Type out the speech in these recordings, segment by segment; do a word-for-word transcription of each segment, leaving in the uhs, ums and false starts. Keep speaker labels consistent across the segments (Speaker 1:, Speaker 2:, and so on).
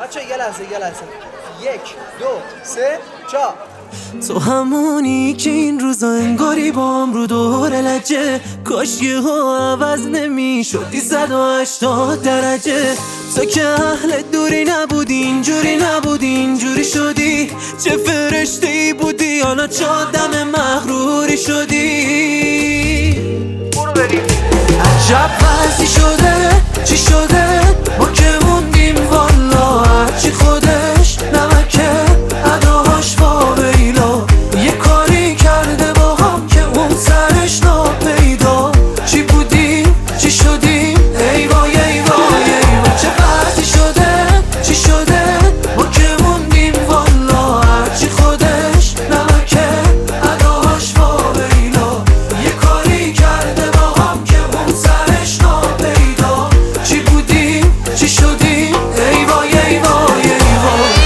Speaker 1: بچه یه لحظه یه لحظه یک دو سه چا
Speaker 2: تو همونی که این روزا انگاری بام رو دور لجه، کاش یه ها عوض نمی شدی صد و هشتاد درجه. تو که اهل دوری نبودی، اینجوری نبودی اینجوری شدی. چه فرشته ای بودی حالا چه آدم مغروری شدی.
Speaker 1: برو بریم.
Speaker 2: عجب وضعی شده چی شده ما که موندیم والا، هرچی خودش نمکه اداهاش با ویلا. یه کاری کرده با هم که اون سرش ناپیدا. چی بودیم چی شدیم ای وای ای وای ای وای. چه وضعی شده چی شده ما که موندیم والا، هرچی خودش نمکه اداهاش با ویلا. یه کاری کرده با هم که اون سرش ناپیدا. چی بودیم چی شدیم ای وای ای وای ای وای.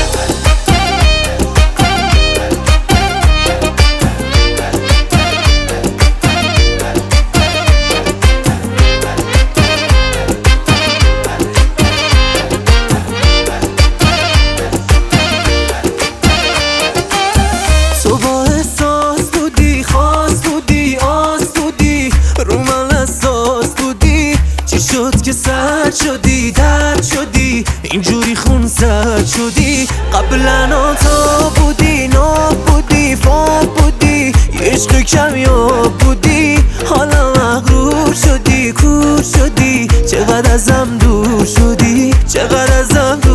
Speaker 2: تو با احساس بودی، خاص بودی، آس بودی، رو من اساس بودی. چی شد که سرد شدی، درد شدی، اینجوری خون سرد شدی. قبلا تو بودی، ناب بودی، فاب بودی، یه عشق کمیاب بودی. حالا مغرور شدی، کور شدی، چقدر ازم دور شدی، چقدر ازم دور